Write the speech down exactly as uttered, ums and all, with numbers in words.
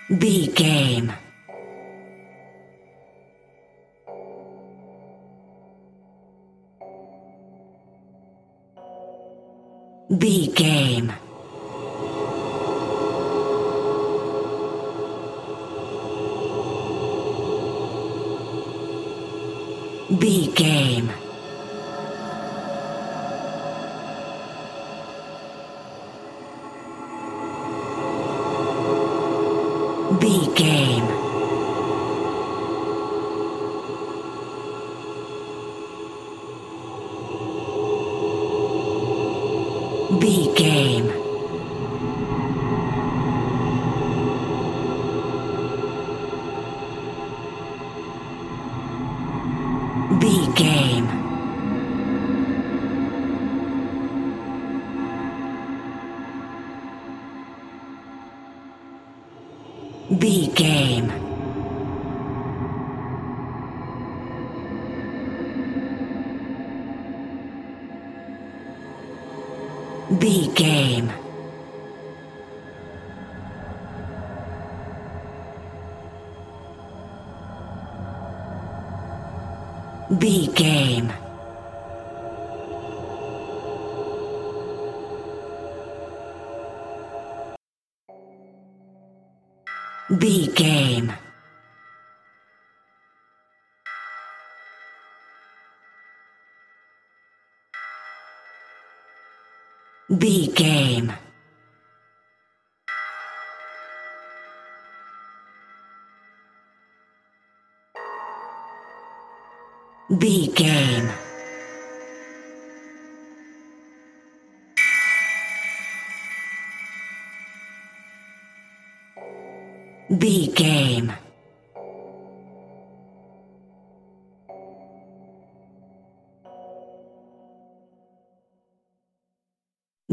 B game. B game. B game. B game. B game. B game. B game. B game. B game. B game. B game. B game. B game.